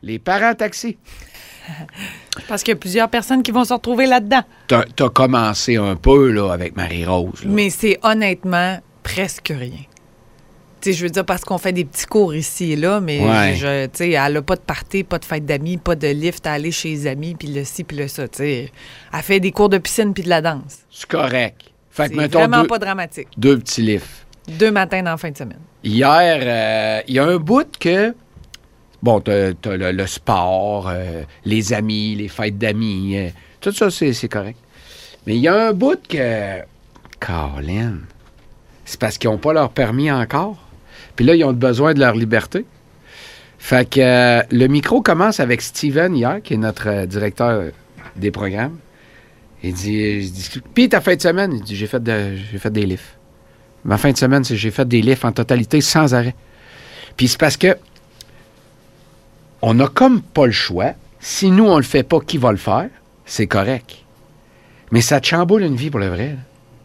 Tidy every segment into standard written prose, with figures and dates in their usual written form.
les parents taxis. Parce qu'il y a plusieurs personnes qui vont se retrouver là-dedans. T'as commencé un peu là, avec Marie-Rose. Là. Mais c'est honnêtement presque rien. Tu sais, je veux dire, parce qu'on fait des petits cours ici et là, mais tu sais, elle n'a pas de party, pas de fête d'amis, pas de lift à aller chez les amis, puis le ci, puis le ça. Tu sais, elle fait des cours de piscine puis de la danse. C'est correct. Fait que, C'est mettons, vraiment pas dramatique. 2 petits lifts. 2 matins dans la fin de semaine. Hier, il y a un bout que... Bon, t'as le sport, les amis, les fêtes d'amis, tout ça, c'est correct. Mais il y a un bout que... Colin, c'est parce qu'ils n'ont pas leur permis encore. Puis là, ils ont besoin de leur liberté. Fait que le micro commence avec Steven hier, qui est notre directeur des programmes. Il dit, puis ta fin de semaine? Il dit, j'ai fait des lifts. Ma fin de semaine, c'est j'ai fait des lifts en totalité sans arrêt. Puis c'est parce que on n'a comme pas le choix. Si nous, on le fait pas, qui va le faire? C'est correct. Mais ça te chamboule une vie pour le vrai.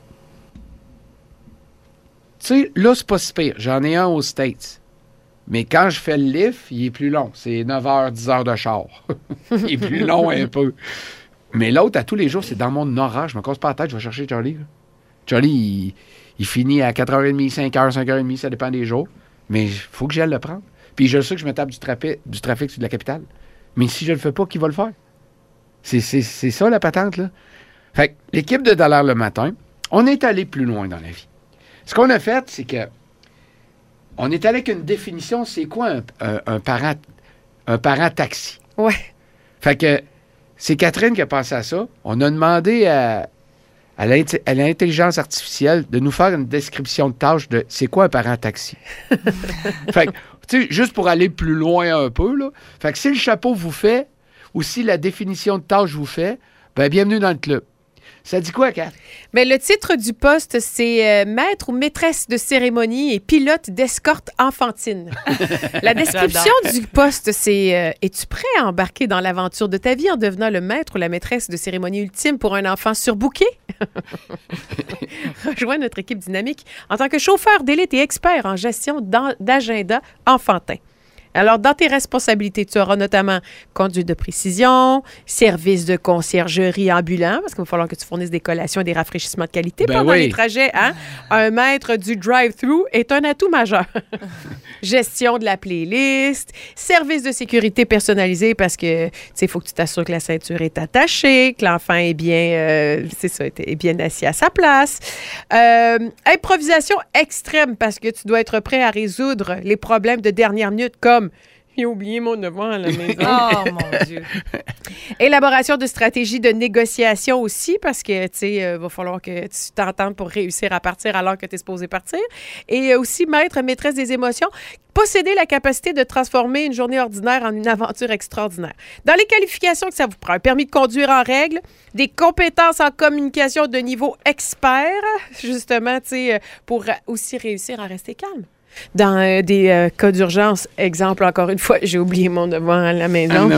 Tu sais, là, c'est pas si pire. J'en ai un aux States. Mais quand je fais le lift, il est plus long. C'est 9 heures, 10 heures de char. Il est plus long un peu. Mais l'autre, à tous les jours, c'est dans mon orage. Je me casse pas la tête, je vais chercher Charlie. Là. Charlie, il finit à 4h30, 5h, 5h30, ça dépend des jours. Mais il faut que j'aille le prendre. Puis je sais que je me tape du trafic sur la capitale. Mais si je le fais pas, qui va le faire? C'est ça, la patente, là. Fait que l'équipe de Dollar le matin, on est allé plus loin dans la vie. Ce qu'on a fait, c'est que on est allé avec une définition, c'est quoi un parent taxi? Ouais. Fait que c'est Catherine qui a pensé à ça. On a demandé à l'intelligence artificielle de nous faire une description de tâche de c'est quoi un parent taxi. Fait que, tu sais, juste pour aller plus loin un peu, là. Fait que si le chapeau vous fait, ou si la définition de tâche vous fait, ben bienvenue dans le club. Ça dit quoi, Kat? Mais le titre du poste, c'est maître ou maîtresse de cérémonie et pilote d'escorte enfantine. La description du poste, c'est es-tu prêt à embarquer dans l'aventure de ta vie en devenant le maître ou la maîtresse de cérémonie ultime pour un enfant surbooké? Rejoins notre équipe dynamique en tant que chauffeur d'élite et expert en gestion d'agenda enfantin. Alors, dans tes responsabilités, tu auras notamment conduite de précision, service de conciergerie ambulant, parce qu'il va falloir que tu fournisses des collations et des rafraîchissements de qualité pendant les trajets. Hein? Un maître du drive-thru est un atout majeur. Gestion de la playlist, service de sécurité personnalisé, parce que, tu sais, il faut que tu t'assures que la ceinture est attachée, que l'enfant est bien, est bien assis à sa place. Improvisation extrême, parce que tu dois être prêt à résoudre les problèmes de dernière minute, comme j'ai oublié mon devoir à la maison. Oh, mon Dieu. Élaboration de stratégies de négociation aussi, parce que, tu sais, va falloir que tu t'entendes pour réussir à partir alors que tu es supposé partir. Et aussi, maître, maîtresse des émotions, posséder la capacité de transformer une journée ordinaire en une aventure extraordinaire. Dans les qualifications que ça vous prend, un permis de conduire en règle, des compétences en communication de niveau expert, justement, tu sais, pour aussi réussir à rester calme. Dans des cas d'urgence, exemple, encore une fois, j'ai oublié mon devoir à la maison.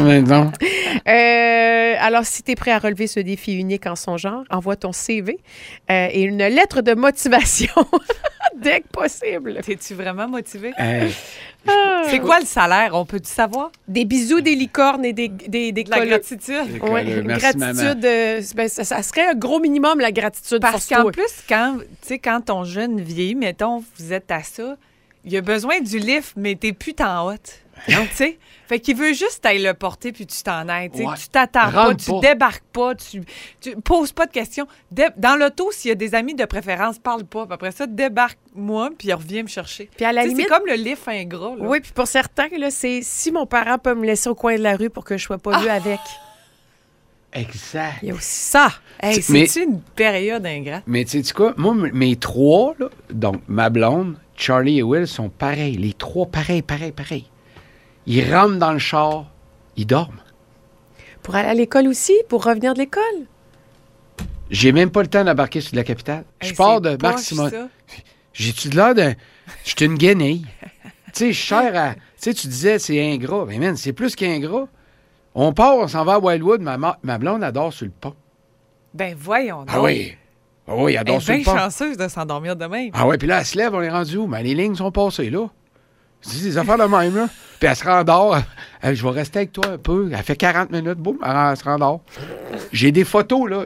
Alors, si tu es prêt à relever ce défi unique en son genre, envoie ton CV et une lettre de motivation dès que possible. T'es-tu vraiment motivé? C'est quoi le salaire? On peut-tu savoir? Des bisous, des licornes et des de la gratitude. Ouais, une gratitude, ben, ça serait un gros minimum, la gratitude. Parce qu'en plus, quand ton jeune vieillit, mettons, vous êtes à ça, il a besoin du lift, mais t'es plus en haute. Donc, tu sais, fait qu'il veut juste t'aller le porter puis tu t'en aides. Ouais. Tu t'attends pas, tu débarques pas, tu poses pas de questions. Dans l'auto, s'il y a des amis de préférence, parle pas. Puis après ça, débarque-moi puis reviens me chercher. Puis à la limite, c'est comme le lift ingrat. Là. Oui, puis pour certains, là, c'est si mon parent peut me laisser au coin de la rue pour que je sois pas vue avec. Exact. Il y a aussi ça. Hey, c'est-tu une période ingrate? Mais tu sais quoi? Moi, mes trois, là, donc ma blonde, Charlie et Will, sont pareils. Les trois, pareils. Ils rentrent dans le char, ils dorment. Pour aller à l'école aussi, pour revenir de l'école. J'ai même pas le temps d'embarquer sur la capitale. Je pars de Marc-Simon. J'ai-tu de l'air d'un... Je suis une guenille. Tu sais, cher à... Tu sais, tu disais, c'est ingrat. Mais man, c'est plus qu'ingrat. On part, on s'en va à Wildwood. Ma blonde adore sur le pont. Ben voyons donc. Ah oui. Ah oui, elle adore sur le pont. Elle est bien chanceuse de s'endormir demain. Ah oui, puis là, elle se lève, on est rendu où? Ben, les lignes sont passées là. C'est des affaires de même, là. Puis elle se rendort. Je vais rester avec toi un peu. Elle fait 40 minutes, boum, elle se rendort. J'ai des photos, là.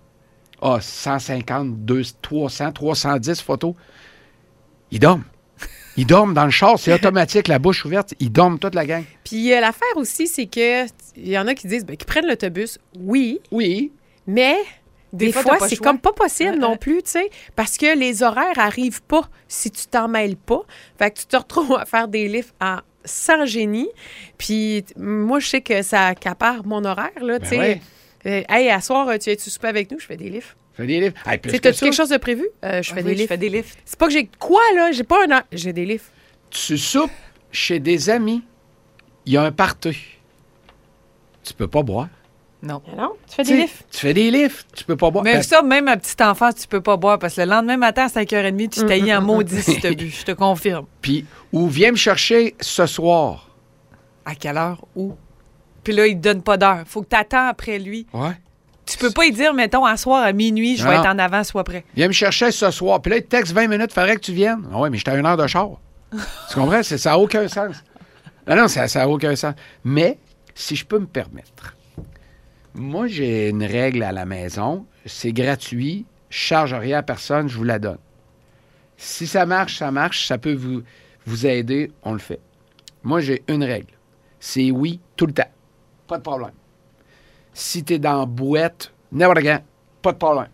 150, 200, 300, 310 photos. Ils dorment. Ils dorment dans le char. C'est automatique, la bouche ouverte. Ils dorment toute la gang. Puis l'affaire aussi, c'est que il y en a qui disent qu'ils prennent l'autobus. Oui. Oui. Mais des fois c'est comme pas possible Ouais, non plus, tu sais, parce que les horaires arrivent pas si tu t'en mêles pas. Fait que tu te retrouves à faire des livres sans génie. Puis moi, je sais que ça accapare mon horaire, là, tu sais. Ouais. Hey, à soir, tu viens-tu souper avec nous? Je fais des livres. Fais des livres. Hey, plus Tu que as ça, quelque chose de prévu? Je fais des Je livres. fais des lifts. C'est pas que j'ai quoi, là? J'ai pas un... J'ai des livres. tu soupes chez des amis. Il y a un party. Tu peux pas boire. Non. Non? Tu fais des Tu sais, livres? Tu fais des livres. Tu peux pas boire. Mais ça, même à petite enfance, tu peux pas boire parce que le lendemain matin à 5h30, tu taillis en maudit si t'as bu. Je te confirme. Puis, ou viens me chercher ce soir. À quelle heure? Où? Puis là, il te donne pas d'heure. Faut que tu attends après lui. Ouais. Tu peux pas lui dire, mettons, à soir, à minuit, je vais Non. être en avant, sois prêt. Viens me chercher ce soir. Puis là, il te texte 20 minutes, faudrait que tu viennes. Ah ouais, mais j'étais à 1 heure de char. Tu comprends? Ça n'a aucun sens. Non, ça n'a aucun sens. Mais, si je peux me permettre, moi, j'ai une règle à la maison. C'est gratuit. Je charge rien à personne, je vous la donne. Si ça marche, ça marche. Ça peut vous aider, on le fait. Moi, j'ai une règle. C'est oui tout le temps. Pas de problème. Si t'es dans bouette, n'importe quand, pas de problème.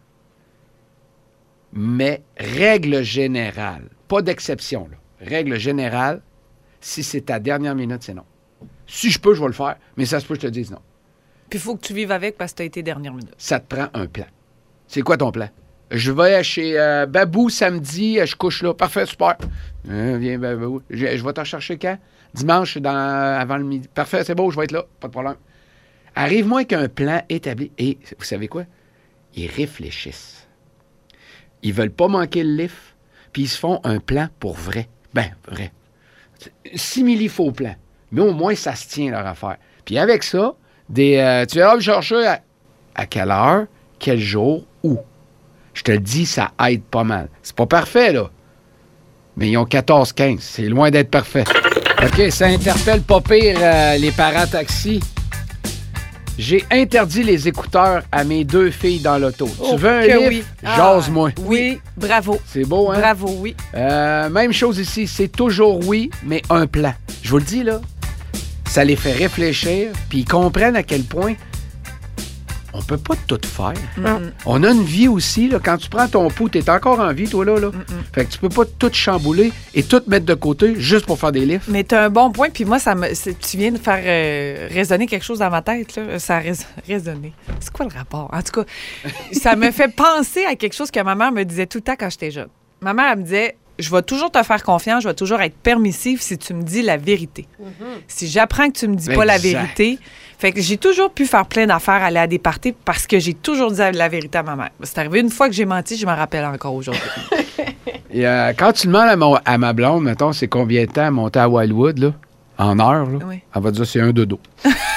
Mais règle générale, pas d'exception, là. Règle générale, si c'est ta dernière minute, c'est non. Si je peux, je vais le faire, mais ça se peut que je te dise non. Puis il faut que tu vives avec parce que tu as été dernière minute. Ça te prend un plan. C'est quoi ton plan? Je vais chez Babou samedi, je couche là. Parfait, super. Viens, Babou. Je vais te rechercher quand? Dimanche, avant le midi. Parfait, c'est beau, je vais être là. Pas de problème. Arrive-moi avec un plan établi. Et vous savez quoi? Ils réfléchissent. Ils veulent pas manquer le lift, puis ils se font un plan pour vrai. Ben, vrai. Simili-faux plan. Mais au moins, ça se tient leur affaire. Puis avec ça, tu vas me chercher à quelle heure, quel jour, où. Je te le dis, ça aide pas mal. C'est pas parfait, là. Mais ils ont 14-15. C'est loin d'être parfait. OK, ça interpelle pas pire les parataxis. J'ai interdit les écouteurs à mes 2 filles dans l'auto. Oh, Tu veux un que livre? oui. Jase-moi. Oui, bravo. C'est beau, hein? Bravo, oui. Même chose ici. C'est toujours oui, mais un plan. Je vous le dis, là, ça les fait réfléchir, puis ils comprennent à quel point on peut pas tout faire. On a une vie aussi, là. Quand tu prends ton pouls, t'es encore en vie, toi, là. Fait que tu peux pas tout chambouler et tout mettre de côté juste pour faire des livres. Mais tu as un bon point, puis moi, tu viens de faire résonner quelque chose dans ma tête. Là. Ça a résonné. C'est quoi le rapport? En tout cas, ça me fait penser à quelque chose que ma mère me disait tout le temps quand j'étais jeune. Ma mère, elle me disait, je vais toujours te faire confiance, je vais toujours être permissive si tu me dis la vérité. Si j'apprends que tu me dis pas la Exact. vérité, fait que j'ai toujours pu faire plein d'affaires, aller à des parties parce que j'ai toujours dit la vérité à ma mère. C'est arrivé une fois que j'ai menti, je m'en rappelle encore aujourd'hui. Et quand tu demandes à ma blonde, mettons, c'est combien de temps monter à Wildwood, là, en heure, là, Oui. elle va te dire c'est un dodo.